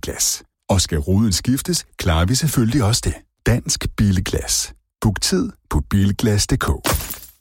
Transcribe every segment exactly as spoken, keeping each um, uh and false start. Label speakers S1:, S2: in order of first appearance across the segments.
S1: Bilglas. Og skal ruden skiftes, klarer vi selvfølgelig også det. Dansk Bilglas. Book tid på bilglas punktum d k.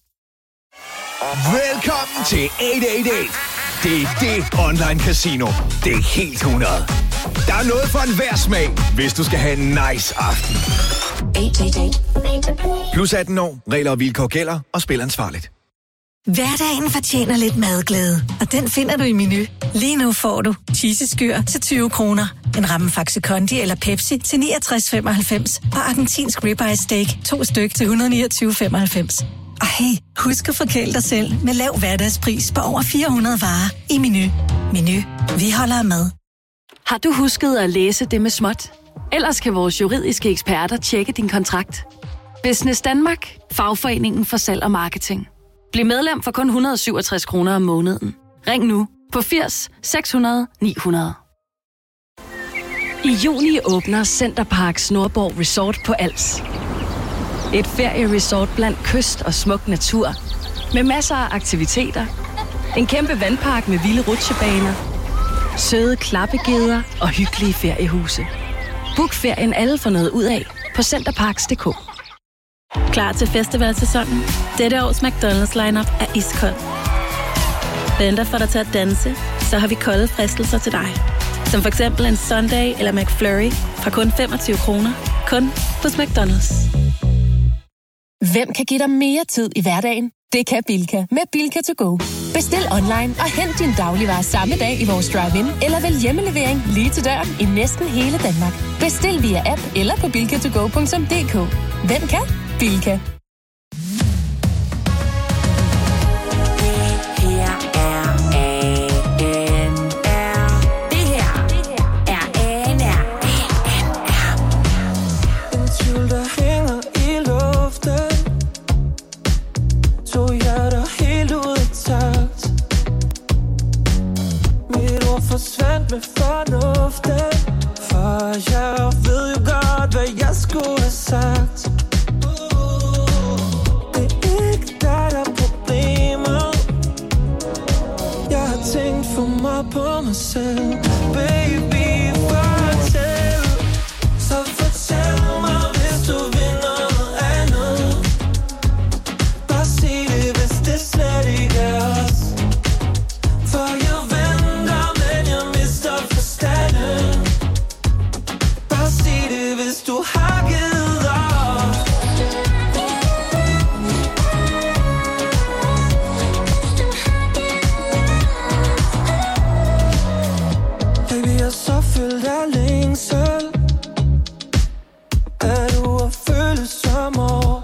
S2: Velkommen til otte otte otte. Det er det online casino. Det er helt hundrede. Der er noget for enhver smag, hvis du skal have en nice aften. otte otte otte. Plus atten år. Regler og vilkår gælder, og spil ansvarligt.
S3: Hverdagen fortjener lidt madglæde, og den finder du i Menu. Lige nu får du cheeseskyr til tyve kroner, en ramme Faxe Kondi eller Pepsi til niogtres femoghalvfems og argentinsk ribeye steak to styk til et hundrede niogtyve femoghalvfems. Og hey, husk at forkæle dig selv med lav hverdagspris på over fire hundrede varer i Menu. Menu. Vi holder med.
S4: Har du husket at læse det med småt? Ellers kan vores juridiske eksperter tjekke din kontrakt. Business Danmark. Fagforeningen for salg og marketing. Bliv medlem for kun et hundrede og syvogtres kroner om måneden. Ring nu på firs seks hundrede ni hundrede. I juni åbner Centerparks Nordborg Resort på Als. Et ferieresort blandt kyst og smuk natur. Med masser af aktiviteter. En kæmpe vandpark med vilde rutsjebaner. Søde klappegeder og hyggelige feriehuse. Book ferien alle for noget ud af på centerparks punktum d k.
S5: Klar til festivalsæsonen? Dette års McDonald's lineup er iskold. Venter for dig til at danse, så har vi kolde fristelser til dig. Som for eksempel en Sunday eller McFlurry fra kun femogtyve kroner. Kun hos McDonald's.
S6: Hvem kan give dig mere tid i hverdagen? Det kan Bilka med Bilka to go. Bestil online og hent din dagligvarer samme dag i vores drive-in, eller vælg hjemmelevering lige til døren i næsten hele Danmark. Bestil via app eller på bilka to go punktum d k. Hvem kan? Bilka.
S7: Forsvandt med fornuften, for jeg ved jo godt, hvad jeg skulle have sagt. Det er ikke dig, der er problemet. Jeg har tænkt for meget på mig selv. Baby, fortæl. Så fortæl mig, hvis du vil noget andet. Bare sig det, hvis det slet ikke er os. For jeg venter, men jeg mister forstanden. Bare sig det, hvis du har givet op. Baby, jeg er så fyldt af længsel. Er du at føle som år?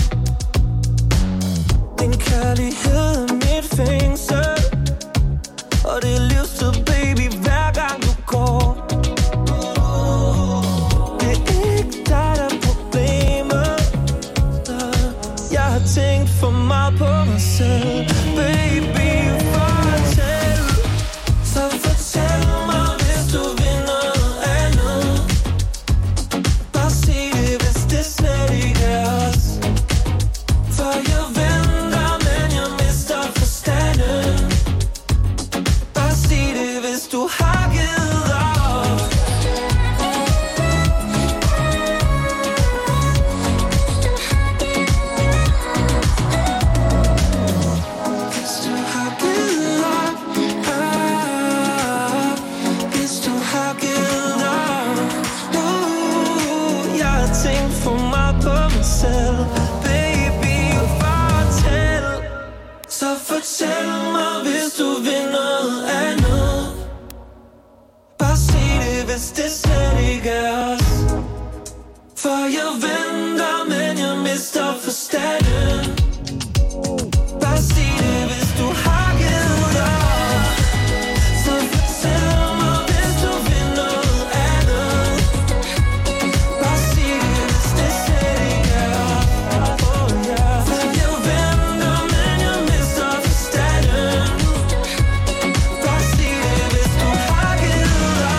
S7: Din kærlighed er mit fængsel. Og det er livstid, baby, hver gang du går. Det er ikke dig, der er problemet. Jeg har tænkt for meget på mig selv. Baby, fortæl. Så fortæl mig, hvis du vil noget andet. Bare sig det, hvis det slet ikke er os. For jeg venter, men jeg mister forstanden. Hvis du har givet op. Hvis du har givet op, op. Hvis du har givet op, uh, jeg har tænkt for meget på mig selv. Baby, fortæl. Så fortæl mig, hvis du vil noget andet. Bare sig det, hvis det slet ikke er os. For jeg venter, men jeg mister forstanden. Bare sig det, hvis du har givet op. Så fortæl mig, hvis du vil noget andet. Bare sig det, hvis det slet ikke er os. Oh, yeah. For jeg venter, men jeg mister forstanden. Bare sig det, hvis du har givet op.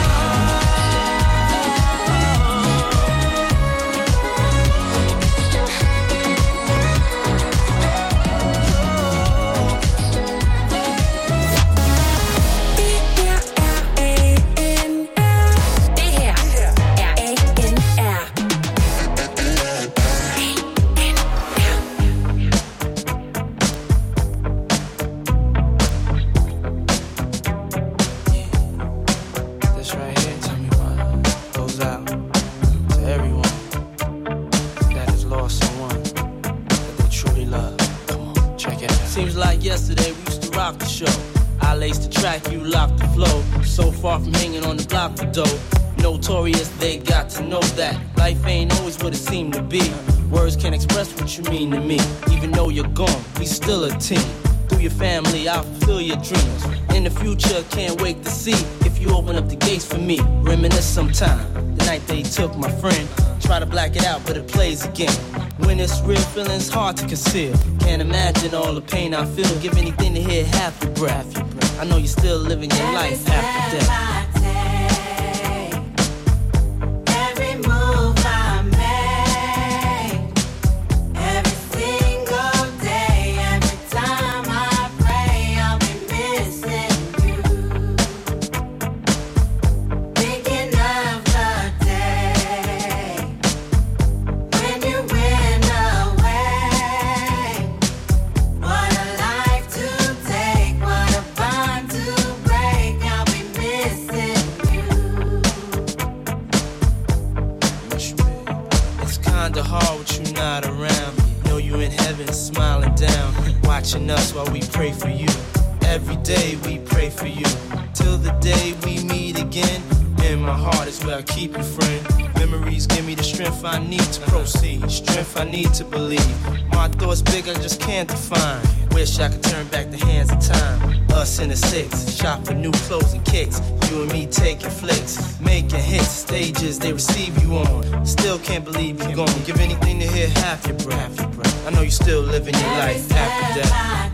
S8: rock the show. I lace the track, you lock the flow. So far from hanging on the block for dough. Notorious, they got to know that life ain't always what it seemed to be. Words can't express what you mean to me. Even though you're gone, we still a team. Through your family, I'll fulfill your dreams. In the future, can't wait to see if you open up the gates for me. Reminisce sometime, the night they took my friend. Try to black it out, but it plays again. When it's real, feeling's hard to conceal. Can't imagine all the pain I feel. Give anything to hear half your breath. I know you're still living your life after death. Us while we pray for you. Every day we pray for you. Till the day we meet again. In my heart is where I keep you, friend. Memories give me the strength I need to proceed. Strength I need to believe. My thoughts big, I just can't define. Wish I could turn back the hands of time. Us in the six, shop for new clothes and kicks. You and me taking flicks, making hits. Stages they receive you on. Still can't believe you're gone. Give anything to hear half your breath. I know you're still living your life after death.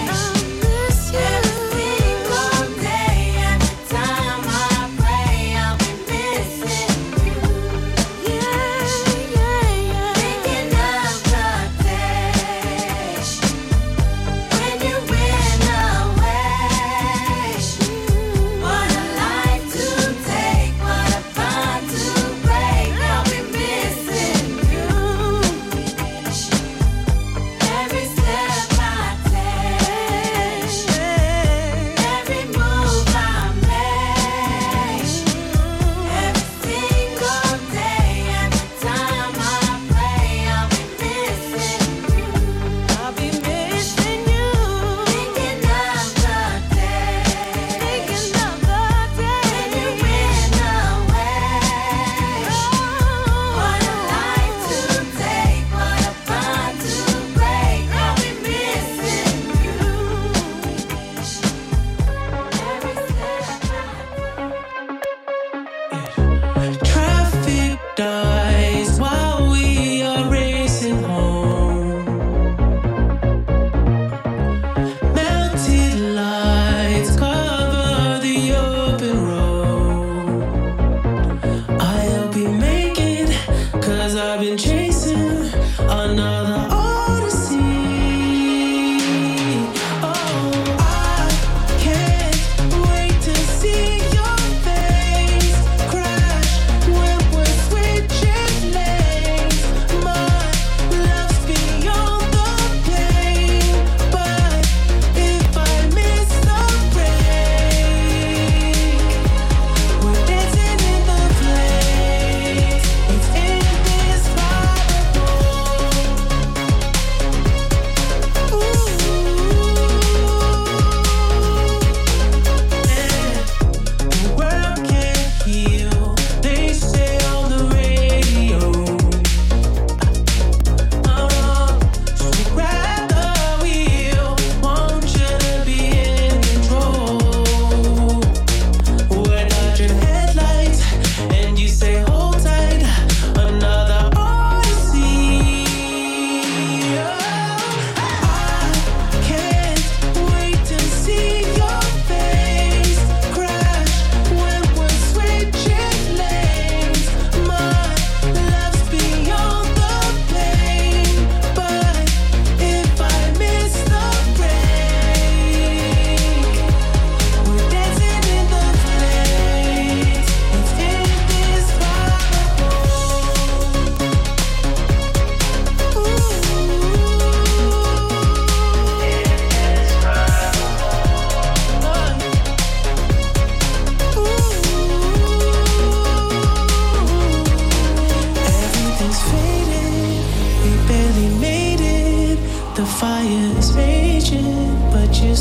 S7: Pray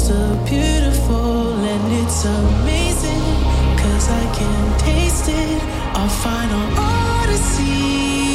S7: so beautiful and it's amazing, 'cause I can taste it, our final odyssey.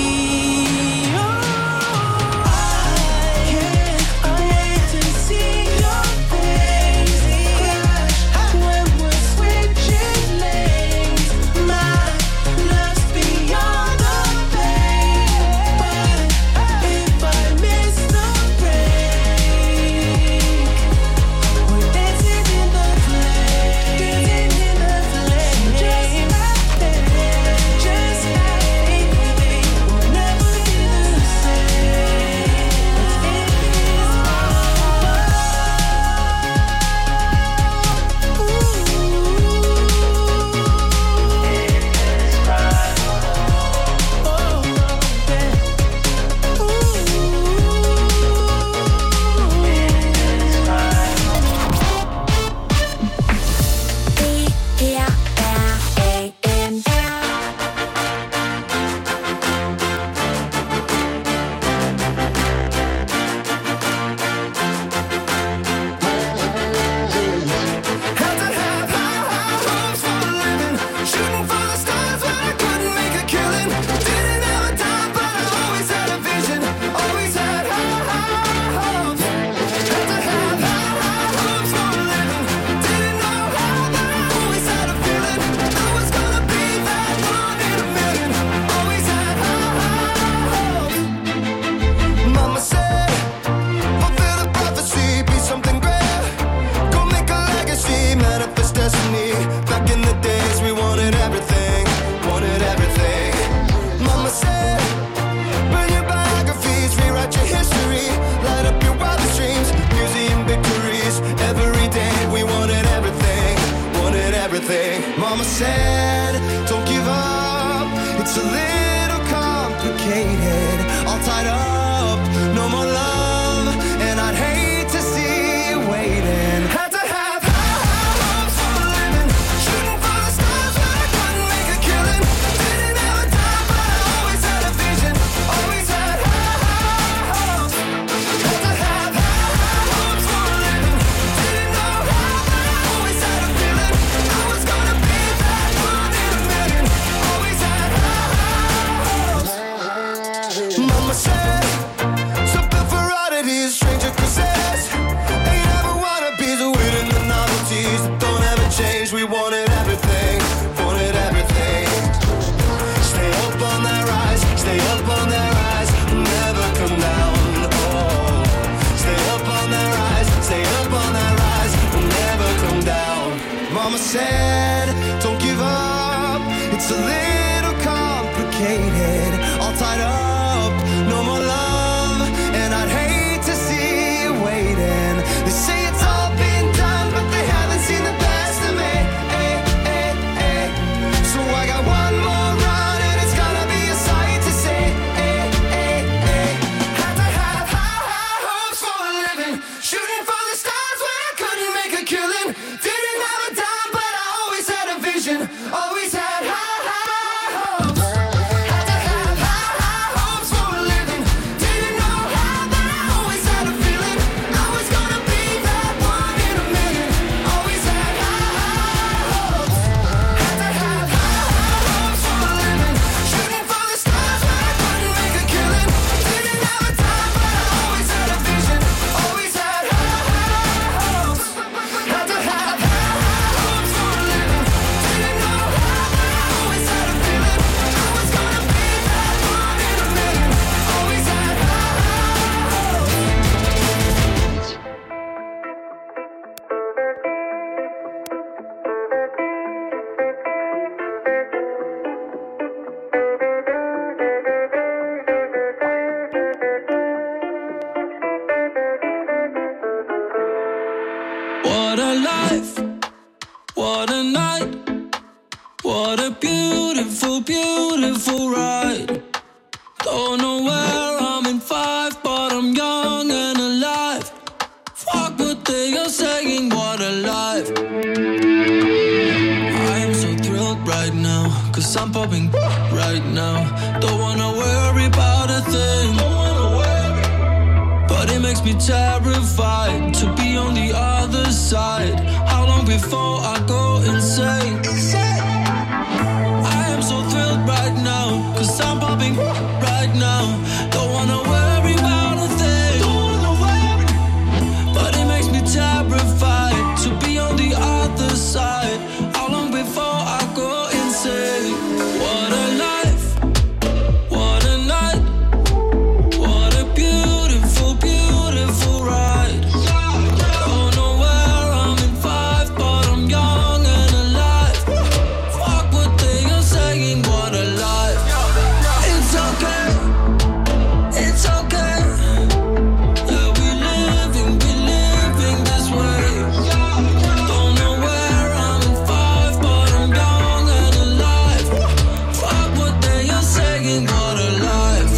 S9: What a life, what a night, what a beautiful, beautiful ride. Don't know where I'm in five, but I'm young and alive. Fuck what they are saying, what a life. I am so thrilled right now, 'cause I'm popping right now. Don't wanna worry about a thing, but it makes me terrified to be on the other side. How long before I go insane? I am so thrilled right now, cause I'm popping right now. Don't wanna worry about a thing, but it makes me terrified to be on the other side. How long before I go insane? What a life, what a night, what a beautiful, beautiful ride. Don't know where I'm in five, but I'm young and alive. Fuck what they are saying, what a life. It's okay, it's okay. Yeah, we living, we living this way. Don't know where I'm in five, but I'm young and alive. Fuck what they are saying, what a life.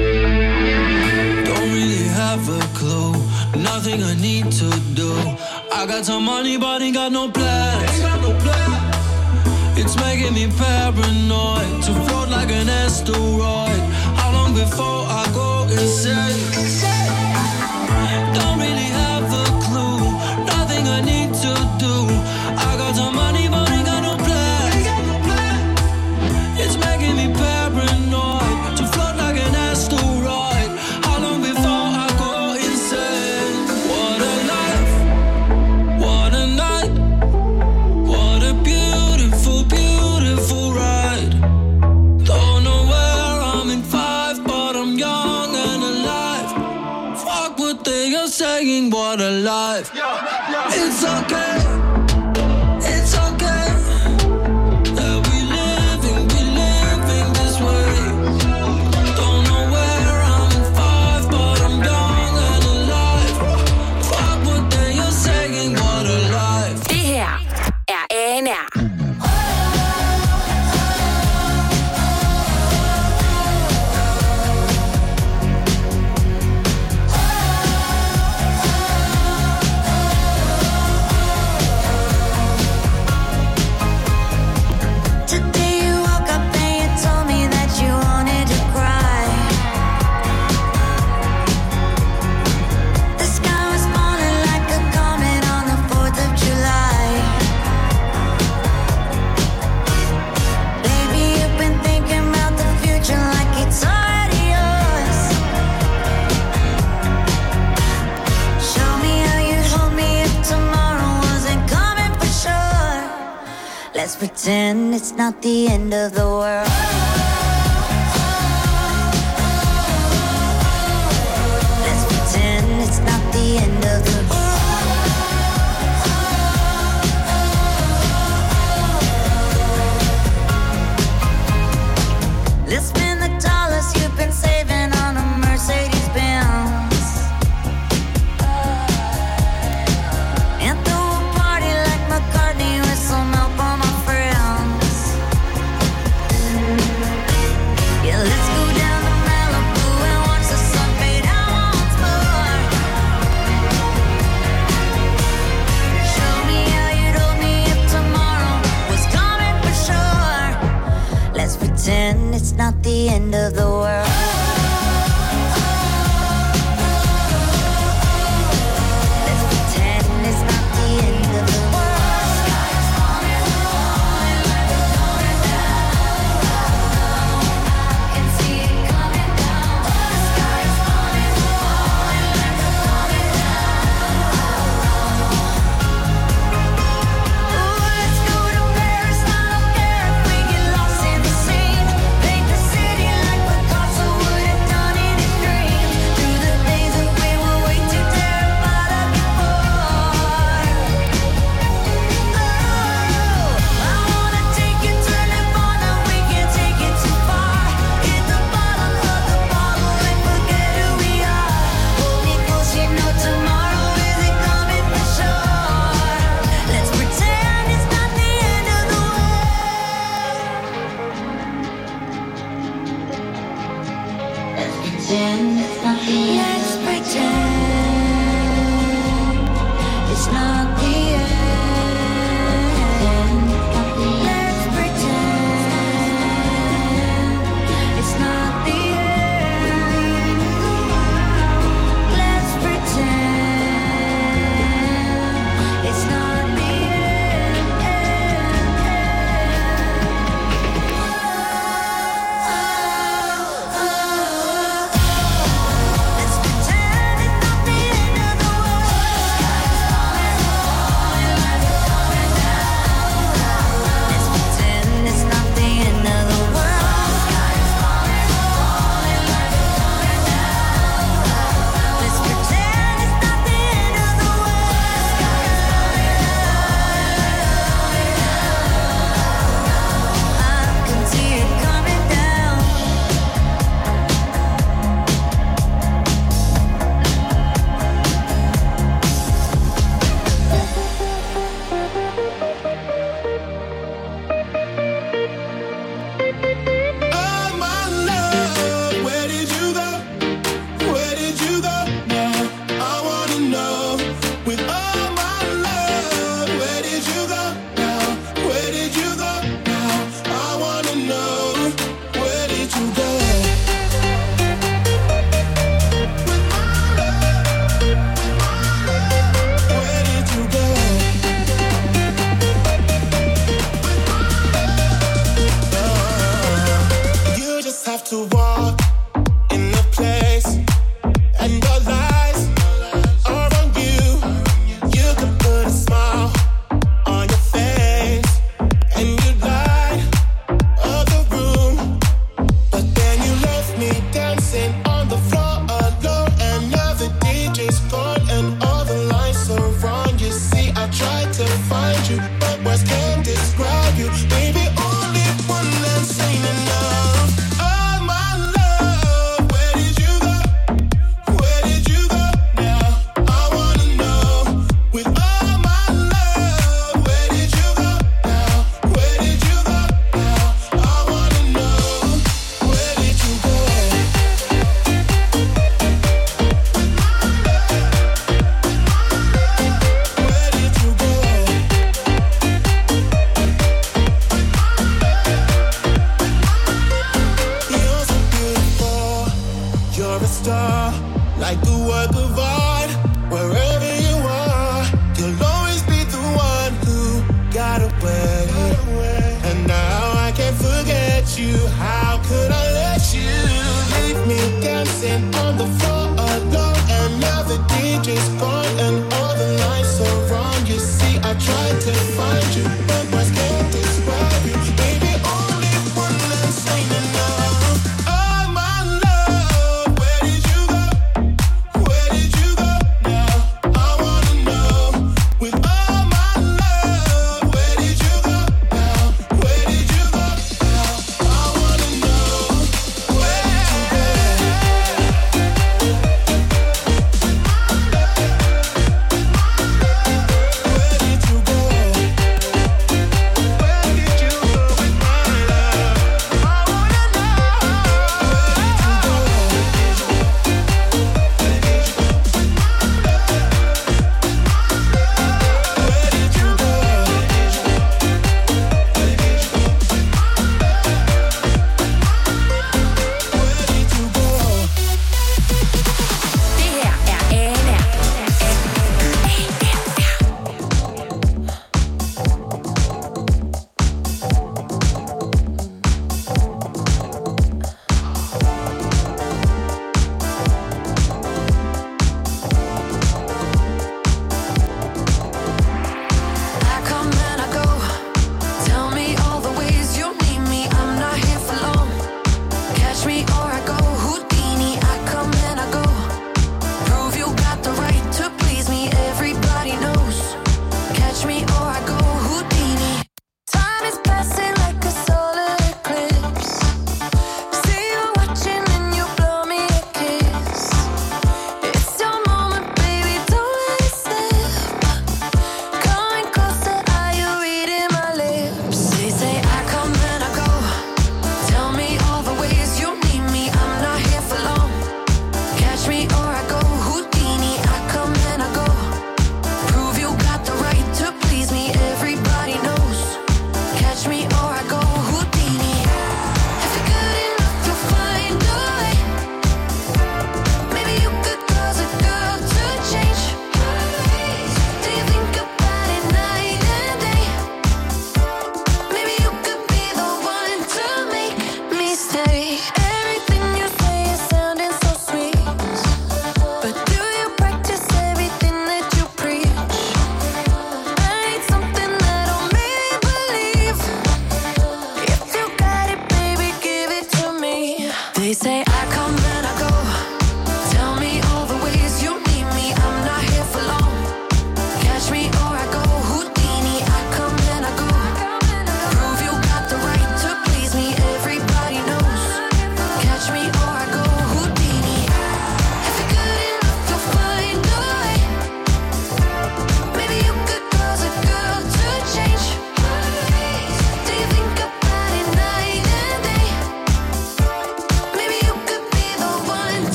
S9: Don't really have a clue, nothing I need to do. I got some money, but ain't got no plans. It's making me paranoid to float like an asteroid. How long before I go insane? Don't really have a clue, nothing I need to do. I got some money, but ain't got no plans. It's making me paranoid to float like an asteroid. How long before I go insane? What a life, what a night, what a beautiful, beautiful ride. Don't know where I'm in five, but I'm young and alive. Fuck what they are saying, what a life. It's okay, it's okay. Yeah, we living, we living this way. Don't know where I'm in five, but I'm young and alive. Fuck what they are saying, what a life.
S10: Det her er A N R.
S11: Today you woke up and you told me that you wanted to cry. The sky was falling like a comet on the fourth of July. Baby, you've been thinking about the future like it's already yours. Show me how you'd hold me if tomorrow wasn't coming for sure. Let's pretend it's not the end of the world. Let's pretend it's not the end of the world. Let's spend the dollars you've been saving on a Mercedes Benz and throw a party like McCartney with some help on my friends. Yeah, let's go down to Malibu and watch the sun fade out once more. Show me how you'd hold me if tomorrow was coming for sure. Let's pretend it's not the end of the world. Let's pretend it's not the end of the world. Sky's falling, falling like it's coming down. I can see it coming down. The sky's falling, falling like it's coming down. Ooh, let's go to Paris. I don't care if we get lost in the scene. Paint the city like we're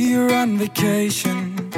S12: you're on vacation.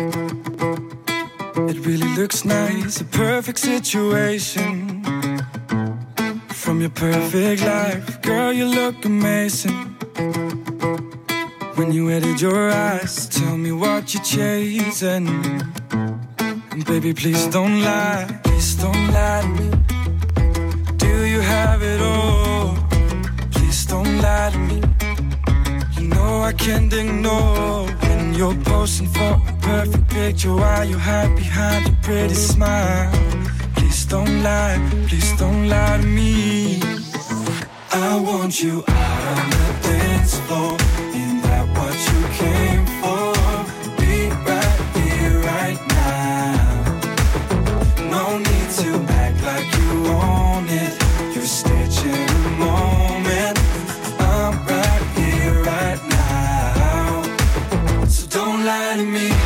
S12: It really looks nice, a perfect situation. From your perfect life, girl, you look amazing. When you edit your eyes, tell me what you're chasing. And baby, please don't lie, please don't lie to me. Do you have it all? Please don't lie to me. You know I can't ignore when you're posing for a perfect picture while you hide behind your pretty smile. Please don't lie, please don't lie to me. I want you out on the dance floor. Ain't that what you came for? Be right here, right now. No need to act like you own it. You're stitching a moment. I'm right here, right now. So don't lie to me.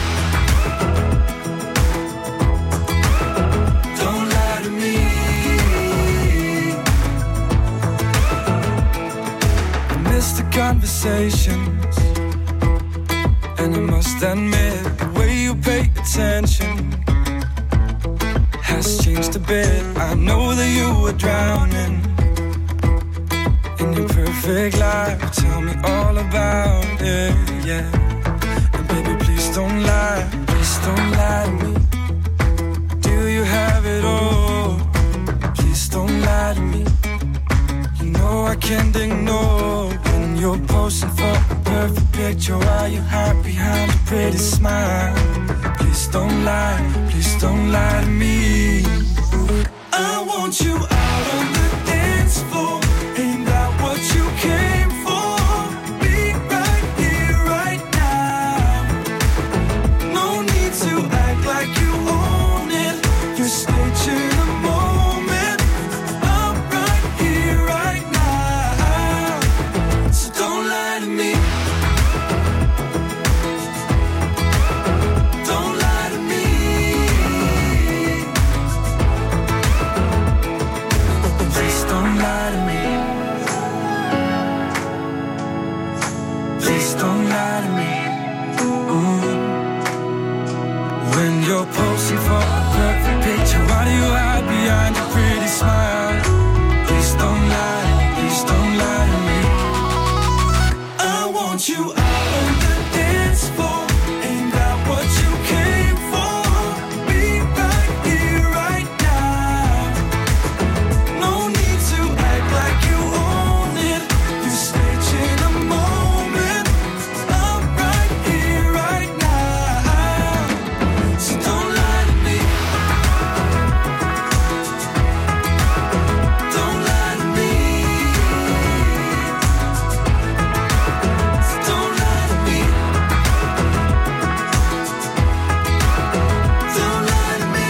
S12: Don't lie to me. I miss the conversations, and I must admit the way you pay attention has changed a bit. I know that you were drowning in your perfect life. Tell me all about it, yeah. And baby, please don't lie, please don't lie to me. Do you have it all? Please don't lie to me. You know I can't ignore when you're posing for a perfect picture while you hide behind a pretty smile. Please don't lie, please don't lie to me. I want you out on the dance floor. Ain't that what you came for? Be right here, right now. No need to act like you own it. You're staging a moment. I'm right here, right now. So don't lie to me. Don't lie to me. Please don't lie to me. Please don't lie to me. Ooh. When you're posing for a perfect picture, why do you hide behind your pretty smile? Please don't lie, please don't lie to me. I want you out on the dance floor. Ain't that what you came for? Be right here, right now. No need to act like you own it. You're staging a moment. I'm right here, right now. So don't lie to me. Don't lie to me. So don't lie to me. Don't lie to me.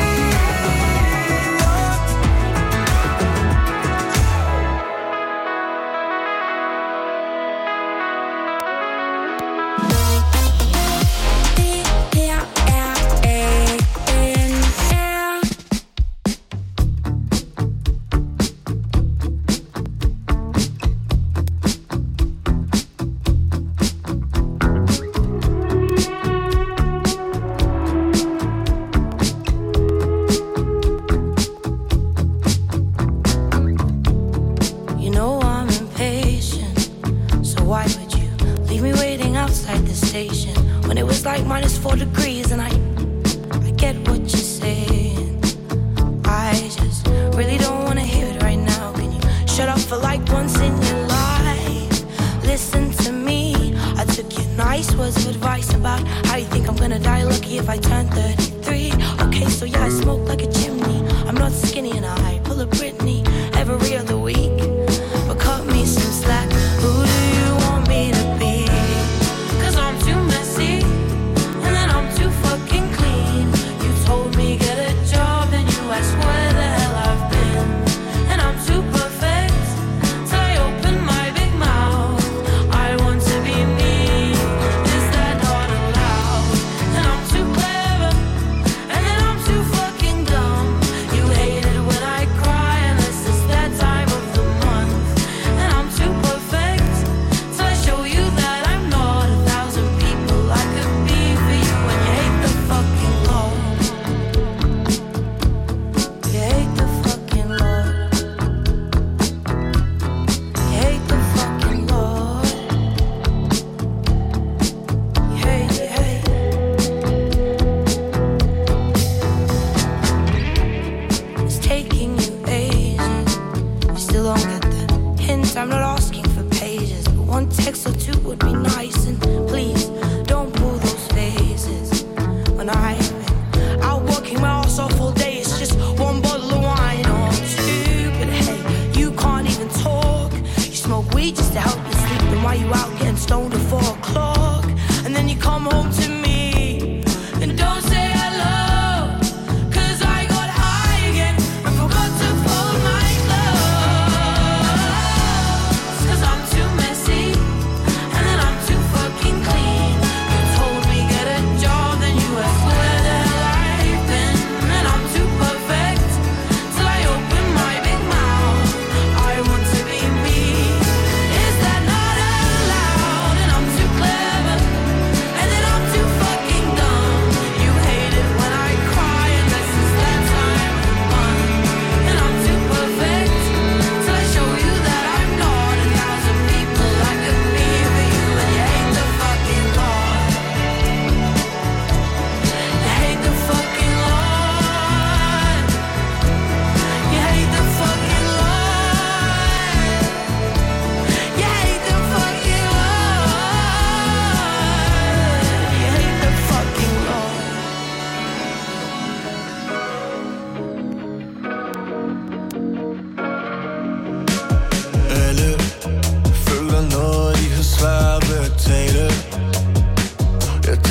S13: You know I'm impatient, so why would you leave me waiting outside the station when it was like minus four degrees? And I, I get what you're saying. I just really don't want to hear it right now. Can you shut up for like once in your life? Listen to me. I took your nice words of advice about how you think I'm gonna die lucky if I turn thirty-three. Okay, so yeah, I smoke like a chimney. I'm not skinny and I pull a Britney every other week. But cut me some slack. Who do you want me to be? 'Cause I'm too messy, and then I'm too fucking clean. You told me get a job, and you asked where the hell I've been. And I'm too perfect, so I open my big mouth. I want to be me, is that not allowed? And I'm too clever,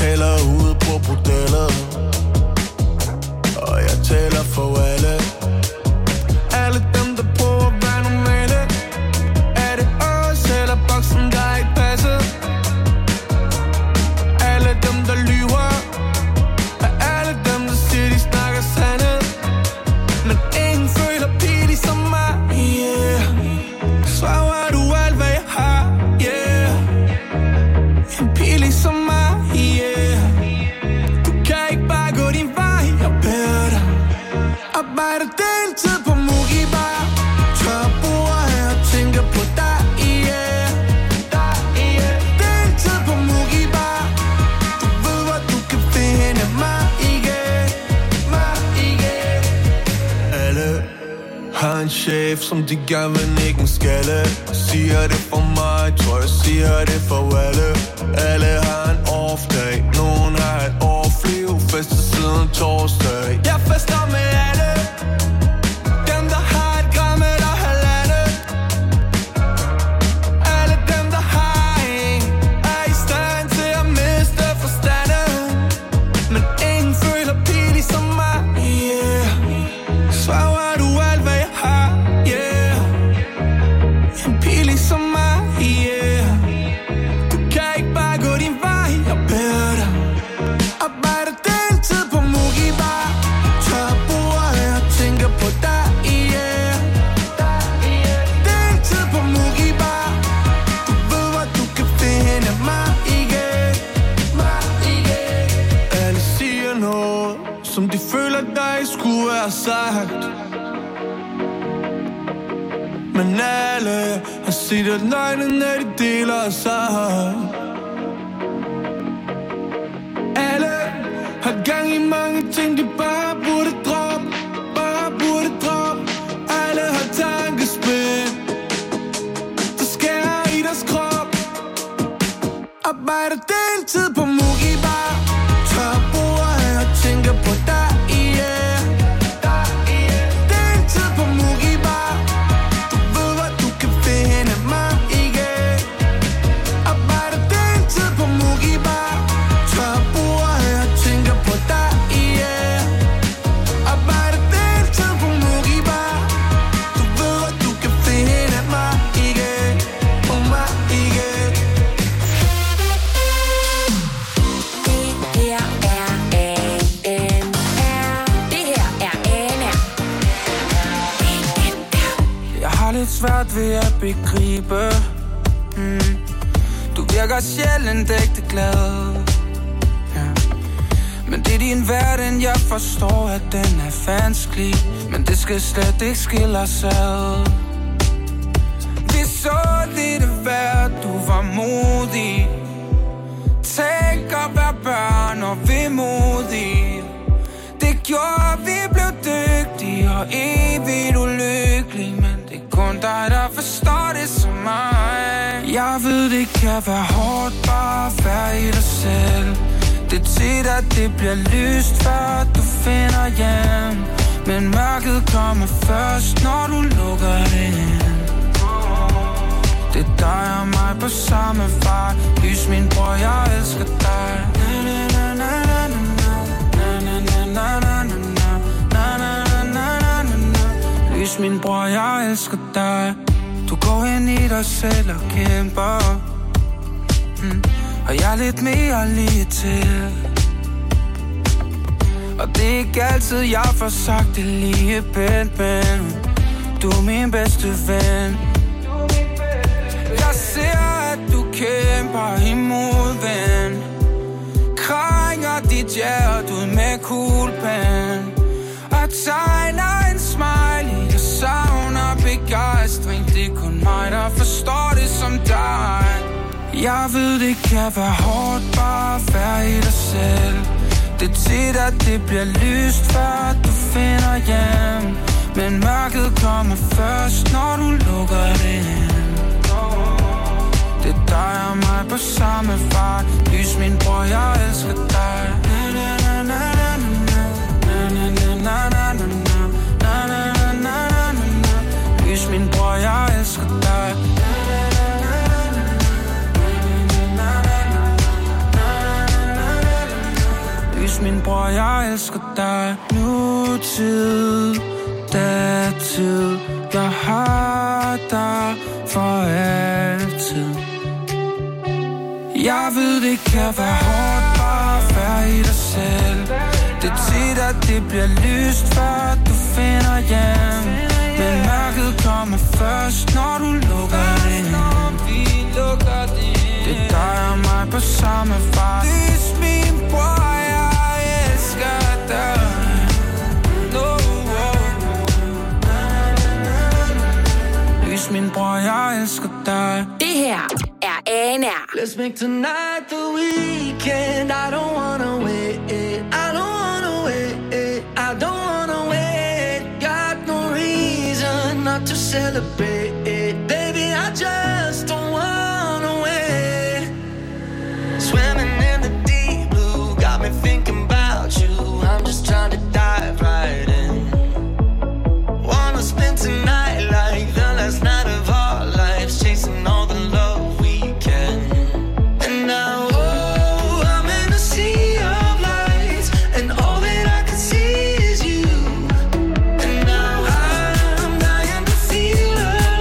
S14: taler ude på bordellet, og jeg taler for alle. Alle dem, der prøver at være normale. Er det os eller boksen, der ikke passer? Alle dem, der lyver, er alle dem, der siger, de snakker sandhed. Men ingen føler pige som mig, yeah. Svarer du alt, hvad jeg har, yeah. En pige ligesom mig, yeah. Du kan ikke bare gå din vej, jeg beder dig. Arbejder deltid på Mugi Bar. Tør bord her og tænker på dig, yeah. Deltid på Mugi Bar. Du ved, hvor du kan finde mig, yeah. Mig, yeah. Alle har en chef, som de gerne vil nikke en skalle. Siger det for mig, tror jeg siger det for alle. Alle har en off-dag, nogen har et off-liv. Fester siden torsdag. Jeg fester med alle. Dem, der har et gram eller halvandet. Alle dem, der har en, er i stand til at miste forstanden. Men ingen føler pige som mig, yeah. Svarer du alt, hvad jeg har, yeah. En pige som mig, yeah. Du kan ikke bare gå din vej, jeg beder dig. Arbejder deltid på Mugi Bar. Tør bord her og tænker på dig, yeah. Deltid på Mugi Bar. Du ved, hvor du kan finde mig, yeah. Alle siger noget, som de føler, der ikke skulle være sagt. Men alle har set at løgne, når de deler sig. Alle har gang i mange ting, de bare burde droppe. Bare burde droppe. Alle har tankespind, der skærer i deres krop. Arbejder deltid på Mugi Bar. Tør bord her og tænker på dig, yeah. Deltid på Mugi Bar. Du ved, hvor du kan finde mig, yeah. Arbejder deltid på Mugi Bar. Tør bord her og tænker på dig, yeah. Arbejder deltid på Mugi Bar. Du ved, hvor du kan finde mig, yeah. Oh my, yeah.
S10: Det her er A N R. Det her er A N R.
S12: Jeg har lidt svært ved at begribe, mm. Du virker sjældent ægte glad, ja. Men det er din verden, jeg forstår, at den er vanskelig. Men det skal slet ikke skille os ad. Vi så lidt af hvert, du var modig. Tænk at være børn og vemodige. Det gjorde, vi blev dygtige og evigt ulykkelige. Men det er kun dig, der forstår det som mig. Jeg ved, det kan være hårdt bare at være i dig selv. Det er tit, at det bliver lyst, før du finder hjem. Men mørket kommer først, når du lukker det ind. Det er dig og mig på samme vej. Lys min bror, jeg elsker dig. Na na na na na na na na na na na na na na. Lys min bror, jeg elsker dig. Du går ind i dig selv og kæmper, mm. Og jeg er lidt mere lige til. Og det er ikke altid, jeg får sagt det lige pænt, men du er min bedste ven. Jeg ser, at du kæmper imod, ven. Krænger dit hjerte ud med kuglepen og tegner en smiley. Jeg savner begejstring. Det er kun mig, der forstår det som dig. Jeg ved, det kan være hårdt bare at være i dig selv. Det er tit, at det bliver lyst, før du finder hjem. Men mørket kommer først, når du lukker det ind. Det er dig og mig på samme vej. Lys min bror, jeg elsker dig. Na na na na na na na na na na na na na na na. Lys min bror, jeg elsker dig. min bror, jeg elsker dig. Nutid, datid, jeg har dig for altid. Jeg ved, det kan være hårdt bare at være i dig selv. Det er tit, at det bliver lyst, før du finder hjem. Men mørket kommer først, når du lukker det ind. Det er dig og mig på samme fart. Lys min bror, jeg elsker dig. No, lys min bror, jeg elsker dig.
S13: Det her er A N R.
S7: Let's make tonight the weekend. I don't wanna wait. I don't wanna wait. I don't wanna wait. Got no reason not to celebrate. Baby, I just don't wanna wait. Swimming in the deep blue got me thinking about you. I'm just trying to dive right in. Wanna spend tonight like the last night of our lives, chasing all the love we can. And now, oh, I'm in a sea of lights, and all that I can see is you. And now I'm dying to feel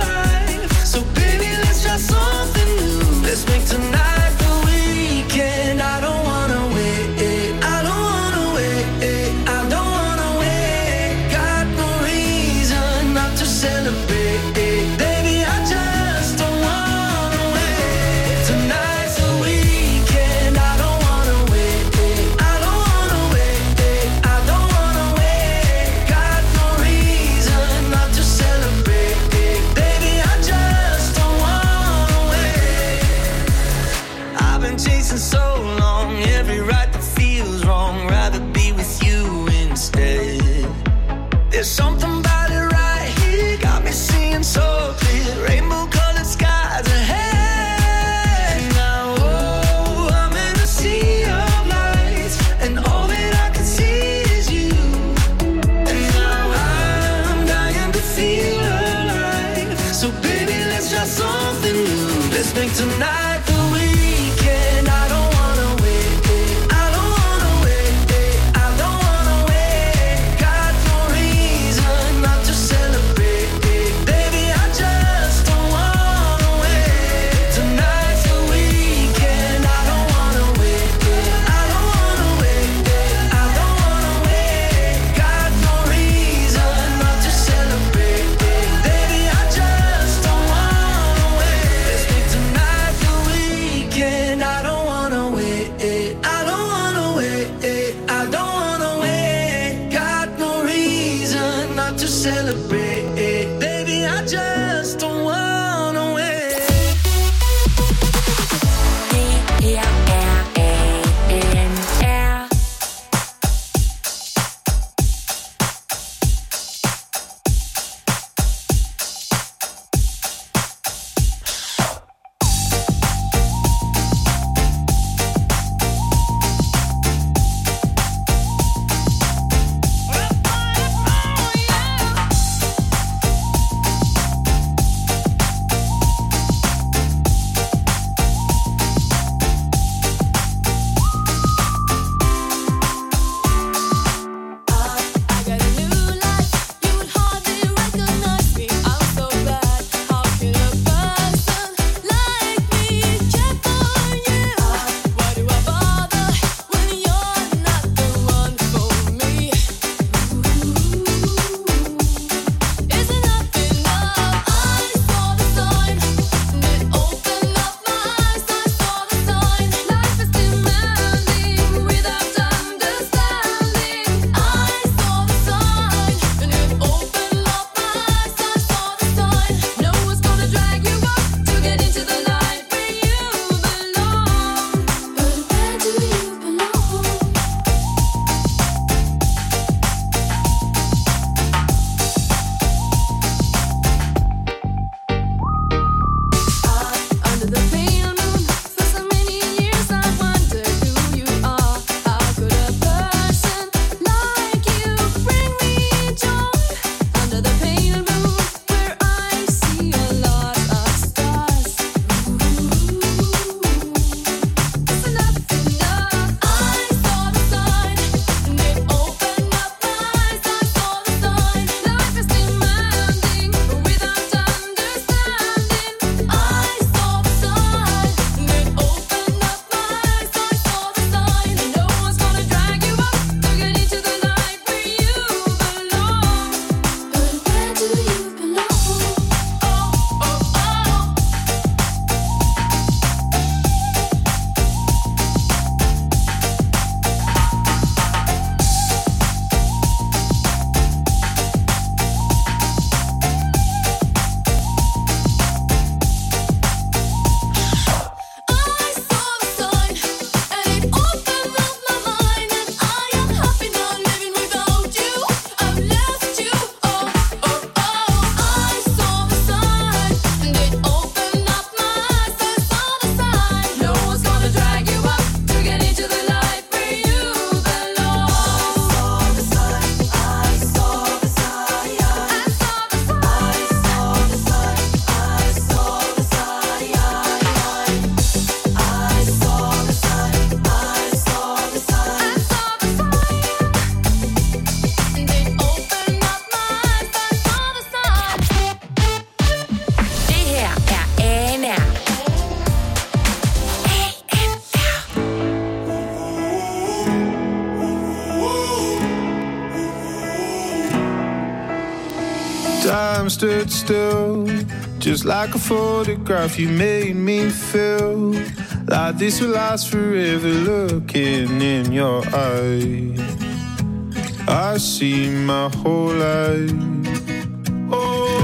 S15: time stood still, just like a photograph. You made me feel like this will last forever. Looking in your eyes, I see my whole life. Oh,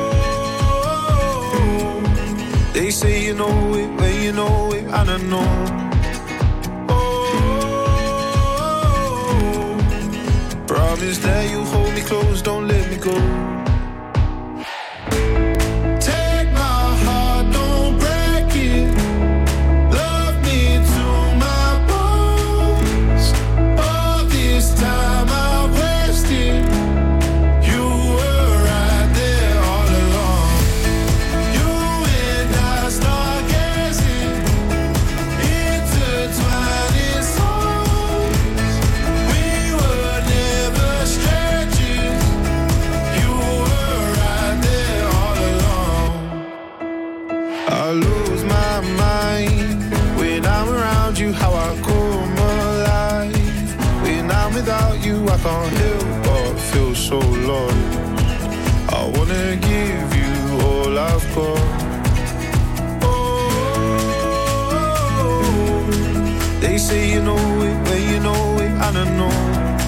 S15: they say you know it, but you know it, and I know. Promise that you hold me close, don't let me go. Take my heart, don't break it. Love me to my bones. All this time I wasted. You were right there all along. You and I start gazing, intertwining souls. We were never strangers. You were right there all along. I lose my mind when I'm around you. How I come alive when I'm without you. I can't help but feel so lost. I wanna give you all I've got. Oh, they say you know it, but you know it, and I know.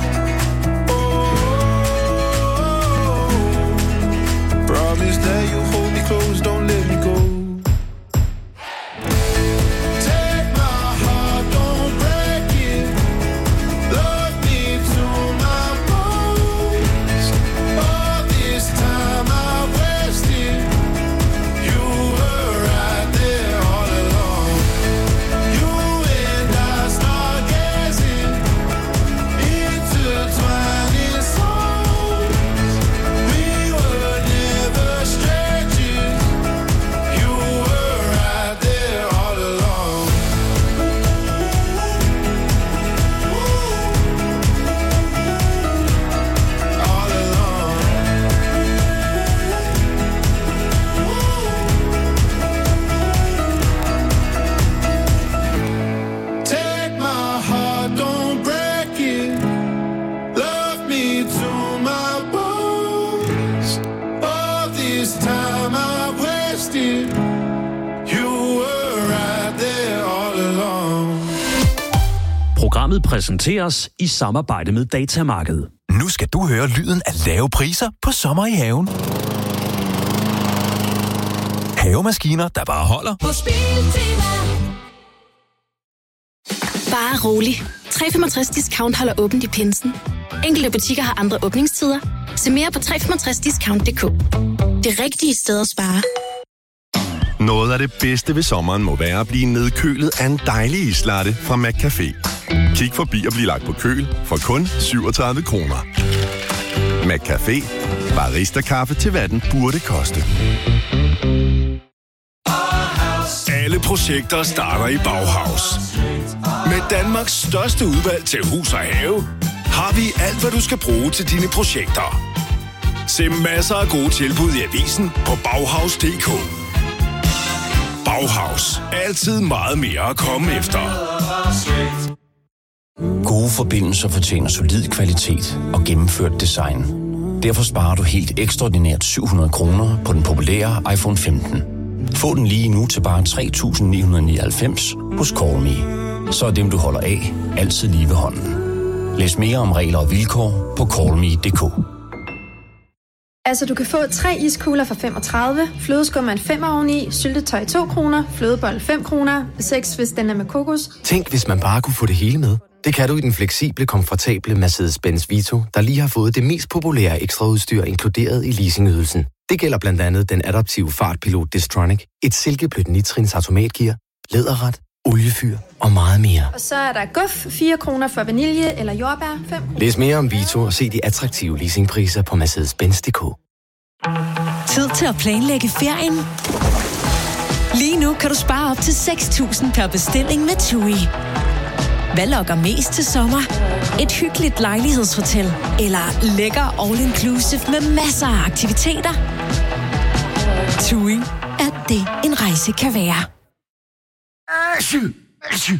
S15: Promise that you hold me close, don't let me go. Take my heart, don't break it. Love me to my bones. All this time I wasted. You were right there all along. You and I start gazing, intertwining souls. We were never strangers. You were right there all along. All along. Take my heart, don't break it. Love me to my bones. All this time I wasted. You were right there all along.
S16: Programmet præsenteres i samarbejde med Datamarkedet.
S2: Nu skal du høre lyden af lave priser på sommer i haven. Havemaskiner, der bare holder.
S17: Hos Biltema.
S18: Bare rolig. tre komma femogtres Discount holder åbent i pinsen. Enkelte butikker har andre åbningstider. Se mere på tre komma femogtres discount punktum d k. Det rigtige sted at spare.
S19: Noget af det bedste ved sommeren må være at blive nedkølet af en dejlig islatte fra McCafé. Kig forbi og bliv lagt på køl for kun syvogtredive kroner. McCafé. Barista-kaffe til hvad den burde koste.
S20: Alle projekter starter i Bauhaus. Med Danmarks største udvalg til hus og have, har vi alt, hvad du skal bruge til dine projekter. Se masser af gode tilbud i avisen på Bauhaus punktum d k. Bauhaus. Altid meget mere at komme efter.
S21: Gode forbindelser fortjener solid kvalitet og gennemført design. Derfor sparer du helt ekstraordinært syv hundrede kroner på den populære iPhone femten. Få den lige nu til bare tre tusind ni hundrede nioghalvfems hos Call Me. Så er dem, du holder af, altid lige ved hånden. Læs mere om regler og vilkår på call me punktum d k.
S22: Altså, du kan få tre iskugler for femogtredive, flødeskum en femmer oveni, syltetøj to kroner, flødebold fem kroner, seks hvis den er med kokos.
S23: Tænk, hvis man bare kunne få det hele med. Det kan du i den fleksible, komfortable Mercedes-Benz Vito, der lige har fået det mest populære ekstraudstyr inkluderet i leasingydelsen. Det gælder blandt andet den adaptive fartpilot Distronic, et silkeblødt nitrins automatgear, læderret, oliefyr og meget mere.
S22: Og så er der guf, fire kroner for vanilje eller jordbær, fem kroner.
S23: Læs mere om Vito og se de attraktive leasingpriser på Mercedes Benz punktum d k.
S3: Tid til at planlægge ferien. Lige nu kan du spare op til seks tusind per bestilling med TUI. Hvad lokker mest til sommer? Et hyggeligt lejlighedshotel eller lækker all-inclusive med masser af aktiviteter? TUI er det, en rejse kan være.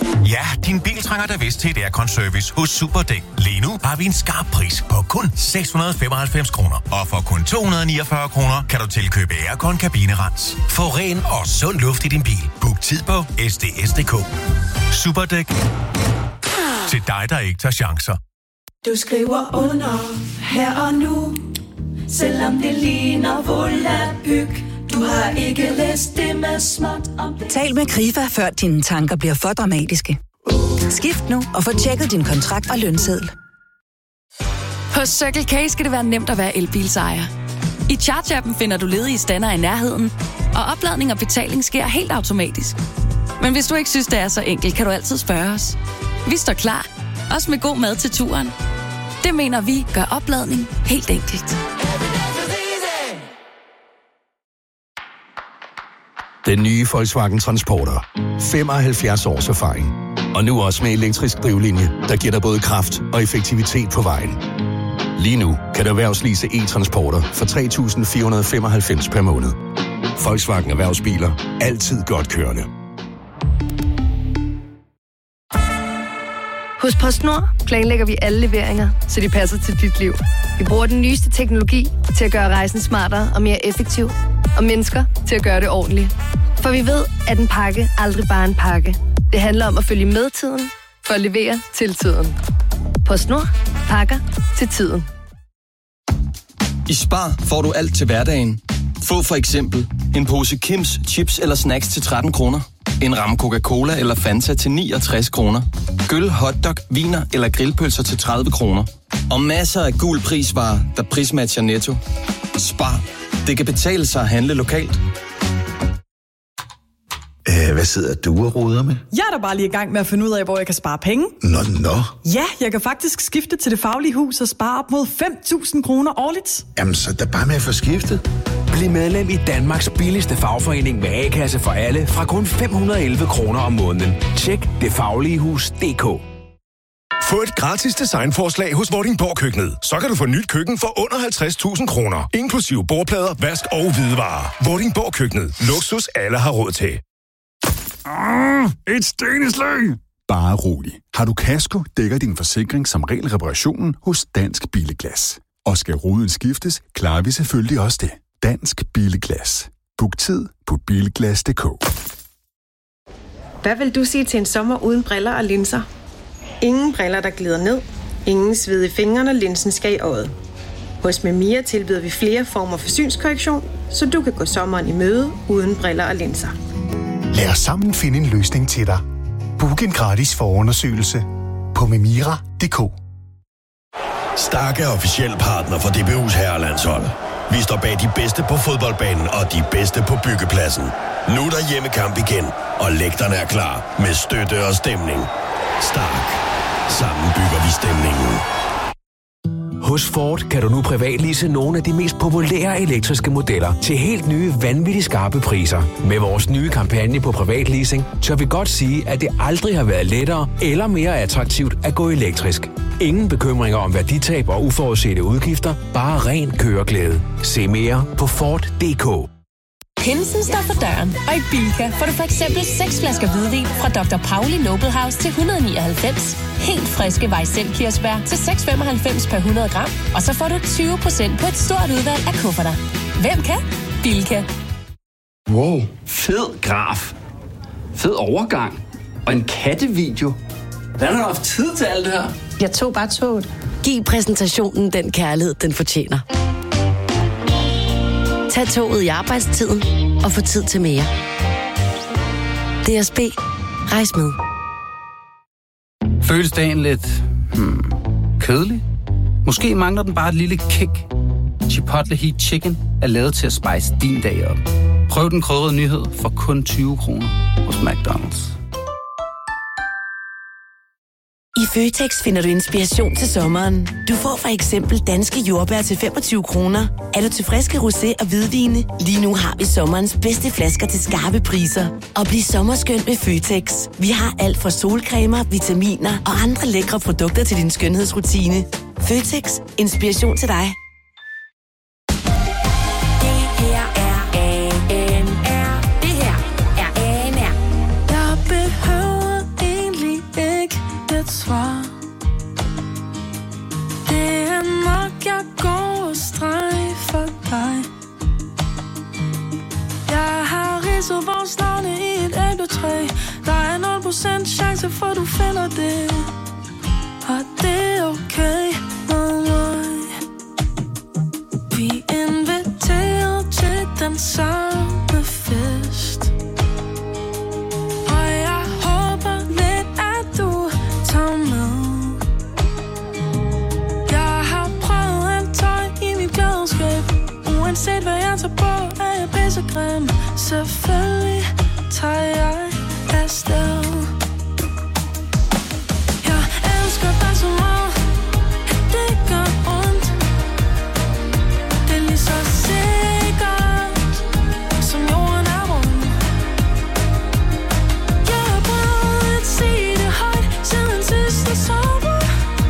S1: Ja, din bil trænger da vist til et aircon-service hos Superdæk. Lige nu har vi en skarp pris på kun seks hundrede og femoghalvfems kroner. Og for kun to hundrede og niogfyrre kroner kan du tilkøbe aircon kabinerens. Få ren og sund luft i din bil. Book tid på S D S punktum D K. Superdæk. Til dig, der ikke tager chancer.
S4: Du skriver under her og nu, selvom det ligner volapyk. Du har ikke læst det med småt om det.
S17: Tal med Krifa, før dine tanker bliver for dramatiske. Skift nu og få tjekket din kontrakt og lønseddel.
S24: Hos Circle K skal det være nemt at være elbilsejer. I Charge-appen finder du ledige stander i nærheden, og opladning og betaling sker helt automatisk. Men hvis du ikke synes, det er så enkelt, kan du altid spørge os. Vi står klar, også med god mad til turen. Det mener vi gør opladning helt enkelt.
S25: Den nye Volkswagen Transporter. femoghalvfjerds års erfaring. Og nu også med elektrisk drivlinje, der giver dig både kraft og effektivitet på vejen. Lige nu kan du erhvervslease e-transporter for tre tusind fire hundrede og femoghalvfems per måned. Volkswagen Erhvervsbiler. Altid godt kørende.
S26: Hos PostNord planlægger vi alle leveringer, så de passer til dit liv. Vi bruger den nyeste teknologi til at gøre rejsen smartere og mere effektiv, og mennesker til at gøre det ordentligt. For vi ved, at en pakke aldrig bare er en pakke. Det handler om at følge med tiden, for at levere til tiden. PostNord. Pakker til tiden.
S27: I Spar får du alt til hverdagen. Få for eksempel en pose Kims chips eller snacks til tretten kroner. En ramme Coca-Cola eller Fanta til niogtres kroner. Gyld, hotdog, viner eller grillpølser til tredive kroner. Og masser af gul prisvarer, der prismatcher Netto. Spar. Det kan betale sig at handle lokalt.
S28: Æh, hvad sidder du og roder med?
S29: Jeg er da bare lige i gang med at finde ud af, hvor jeg kan spare penge.
S28: Nå, nå.
S29: Ja, jeg kan faktisk skifte til Det Faglige Hus og spare op mod fem tusind kroner årligt.
S28: Jamen, så er der bare med at få skiftet.
S2: Bliv medlem i Danmarks billigste fagforening med A-kasse for alle fra kun fem hundrede og elleve kroner om måneden. Tjek det faglige hus punktum d k.
S20: Få et gratis designforslag hos Vordingborg Køkkenet. Så kan du få nyt køkken for under halvtreds tusind kroner. Inklusive bordplader, vask og hvidevarer. Vordingborg Køkkenet. Luksus alle har råd til.
S30: Mm, et steneslag! Bare rolig. Har du kasko, dækker din forsikring som regel reparationen hos Dansk Billeglas. Og skal ruden skiftes, klarer vi selvfølgelig også det. Dansk Billeglas. Book tid på bilglas punktum d k.
S31: Hvad vil du sige til en sommer uden briller og linser? Ingen briller, der glider ned. Ingen sved i fingrene, linsen skal i øjet. Hos Memia tilbyder vi flere former for synskorrektion, så du kan gå sommeren i møde uden briller og linser.
S32: Lad os sammen finde en løsning til dig. Book en gratis forundersøgelse på memira punktum d k.
S33: Stark er officiel partner for D B U's herrelandshold. Vi står bag de bedste på fodboldbanen og de bedste på byggepladsen. Nu er der hjemmekamp igen, og lægterne er klar med støtte og stemning. Stark. Sammen bygger vi stemningen.
S2: Hos Ford kan du nu privatlease nogle af de mest populære elektriske modeller til helt nye, vanvittigt skarpe priser. Med vores nye kampagne på privatleasing, tør vi godt sige, at det aldrig har været lettere eller mere attraktivt at gå elektrisk. Ingen bekymringer om værditab og uforudsete udgifter, bare ren køreglæde. Se mere på Ford punktum d k.
S6: Pinsen står for døren, og i Bilka får du for eksempel seks flasker hvidvin fra doktor Pauli Noble House til et hundrede og nioghalvfems. Helt friske Weissel-kirsebær til seks komma femoghalvfems per hundrede gram. Og så får du tyve procent på et stort udvalg af kufferter. Hvem kan? Bilka.
S34: Wow, fed graf. Fed overgang. Og en kattevideo. Hvordan har du haft tid til alt det her?
S35: Jeg tog bare toget.
S36: Giv præsentationen den kærlighed, den fortjener. Tag toget i arbejdstiden og få tid til mere. D S B. Rejs med.
S37: Føles dagen lidt hmm, kedelig? Måske mangler den bare et lille kick. Chipotle Heat Chicken er lavet til at spice din dag op. Prøv den krydrede nyhed for kun tyve kroner hos McDonald's.
S36: I Føtex finder du inspiration til sommeren. Du får for eksempel danske jordbær til femogtyve kroner. Er du til friske rosé og hvidvine? Lige nu har vi sommerens bedste flasker til skarpe priser. Og bliv sommerskøn med Føtex. Vi har alt fra solcremer, vitaminer og andre lækre produkter til din skønhedsrutine. Føtex. Inspiration til dig.
S5: ridset vores navne i et æbletræ. Der er nul procent chance for du finder det, og det er okay med mig. Vi inviteret til den samme fest, og jeg håber lidt at du tager med. Jeg har prøvet alt tøj i mit klædeskab. Uanset hvad jeg tager på, er jeg pissegrim. Selvfølgelig tager jeg afsted. Jeg elsker dig så meget, at det gør ondt. Det er lige så sikkert, som jorden er rund. Jeg har prøvet at sige det højt siden sidste sommer.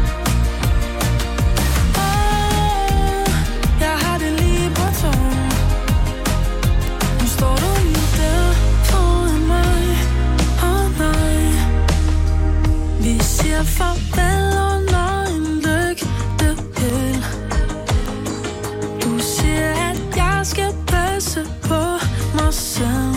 S5: Åh, jeg har det lige på tungen. Nu står du lige der foran mig. Åh nej, vi siger farvel under en lygtepæl. Du siger at jeg skal passe på mig selv,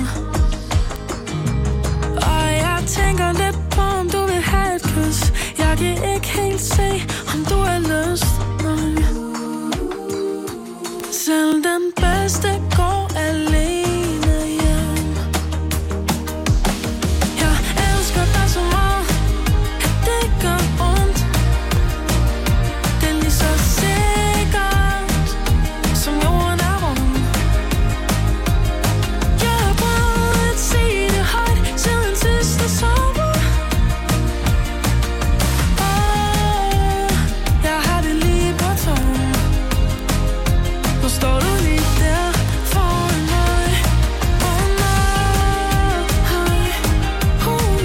S5: og jeg tænker lidt på om du vil have et kys. Jeg kan ikke helt se om du har lyst. Nej. Selv den bedste går alene hjem. Jeg elsker dig så meget, at det gør ondt. Det er lige så sikkert, som jorden er rund. Jeg har prøvet at sige det højt siden sidste sommer. Åh, jeg har det lige på tungen. Nu står du lige der foran mig. Åh nej, uh.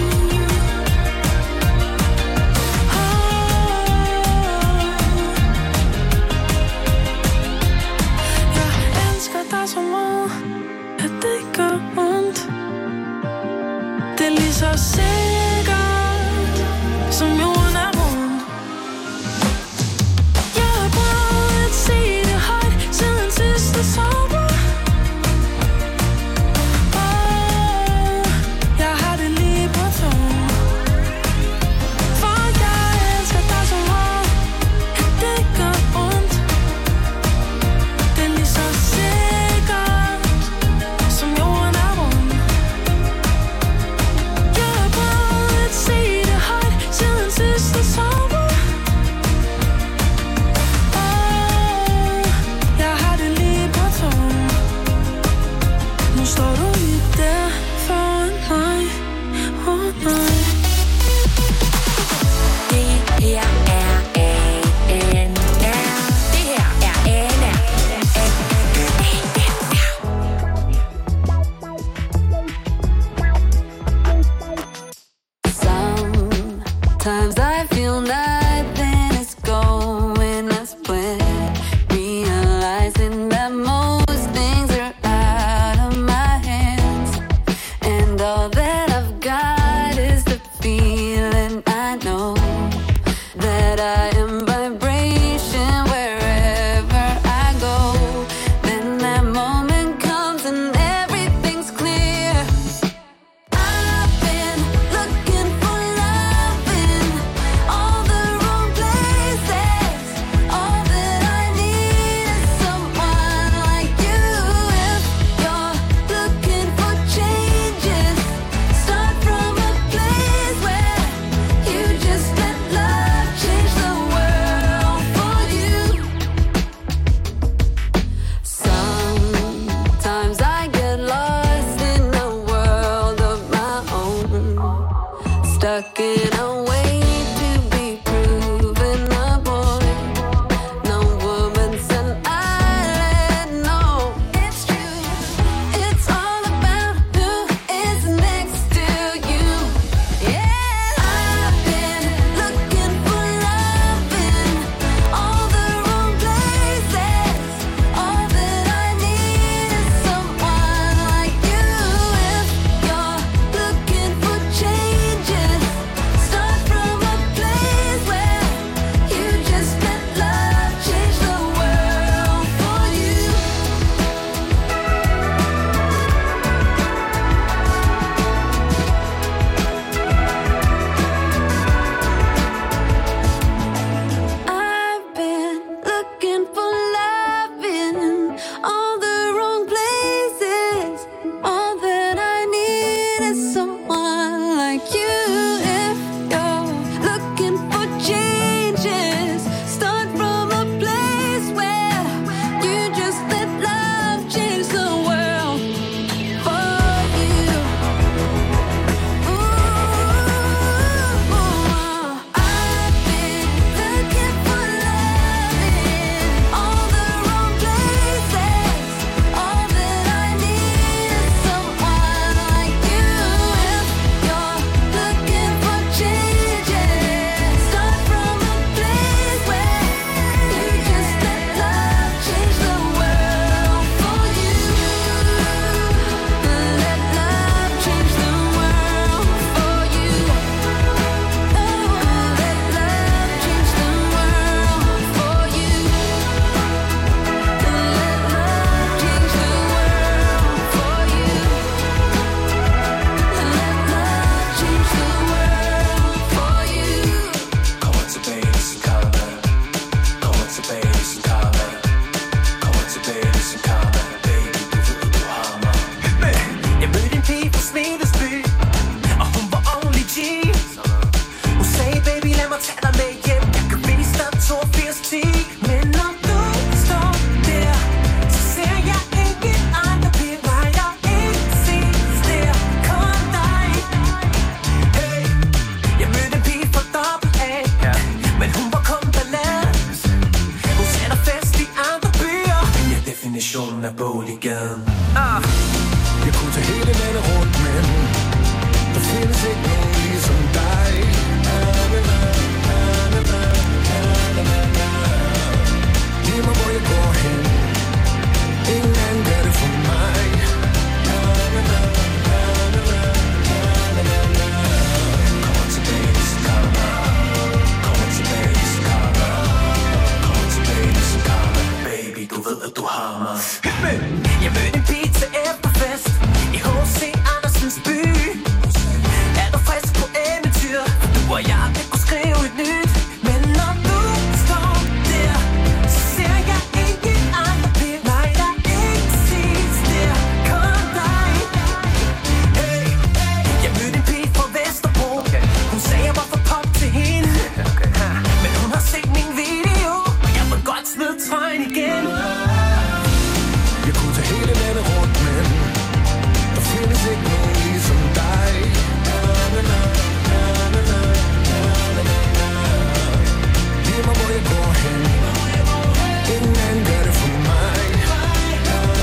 S5: Jeg elsker dig så meget, at det gør ondt. Det er lige så sikkert, som jorden er rund. Jeg har prøvet at sige det højt siden sidste sommer. Åh, jeg har det lige på tungen. For jeg elsker dig så meget, at det gør ondt. Det er lige så sikkert, som jorden er rund. Jeg har prøvet at sige det højt siden sidste sommer. Åh, jeg har det lige på tungen. Nu står du lige der foran mig. Åh nej.
S7: Det her er A N R. Det her er A N R.
S8: Sometimes I feel nothing is going as planned, realizing that most things are out of my hands, and all that I've got is the feeling I know that I